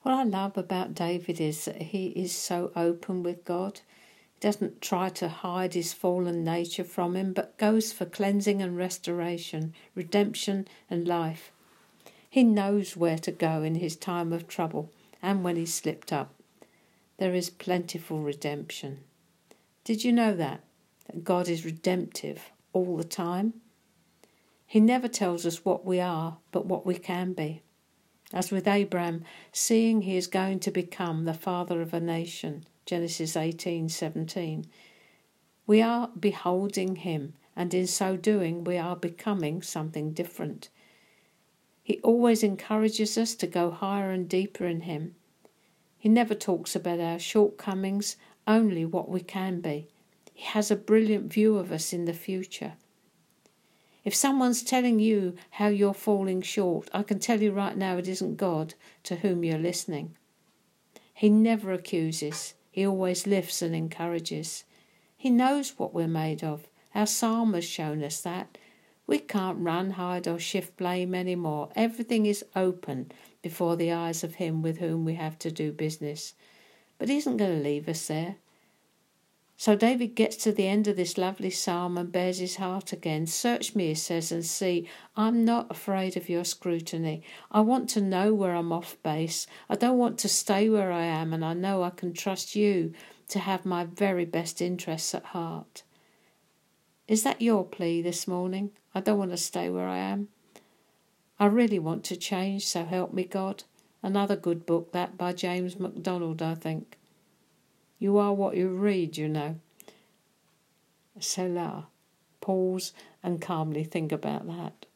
What I love about David is that he is so open with God. He doesn't try to hide his fallen nature from him, but goes for cleansing and restoration, redemption and life. He knows where to go in his time of trouble and when he's slipped up. There is plentiful redemption. Did you know that God is redemptive all the time? He never tells us what we are, but what we can be. As with Abraham, seeing he is going to become the father of a nation, Genesis 18:17, we are beholding him, and in so doing we are becoming something different. He always encourages us to go higher and deeper in him. He never talks about our shortcomings, only what we can be. He has a brilliant view of us in the future. If someone's telling you how you're falling short, I can tell you right now it isn't God to whom you're listening. He never accuses. He always lifts and encourages. He knows what we're made of. Our psalm has shown us that. We can't run, hide or shift blame anymore. Everything is open before the eyes of him with whom we have to do business. But he isn't going to leave us there. So David gets to the end of this lovely psalm and bears his heart again. Search me, he says, and see, I'm not afraid of your scrutiny. I want to know where I'm off base. I don't want to stay where I am, and I know I can trust you to have my very best interests at heart. Is that your plea this morning? I don't want to stay where I am. I really want to change, so help me God. Another good book, that by James MacDonald, I think. You are what you read, you know. Selah. Pause and calmly think about that.